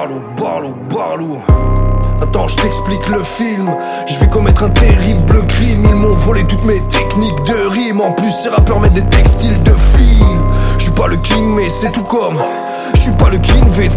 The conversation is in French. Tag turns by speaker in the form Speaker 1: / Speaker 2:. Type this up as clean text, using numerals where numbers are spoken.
Speaker 1: Barlou. Attends, je t'explique le film. Je vais commettre un terrible crime. Ils m'ont volé toutes mes techniques de rime. En plus, ces rappeurs mettent des textiles de filles. Je suis pas le king, mais c'est tout comme. Je suis pas le king,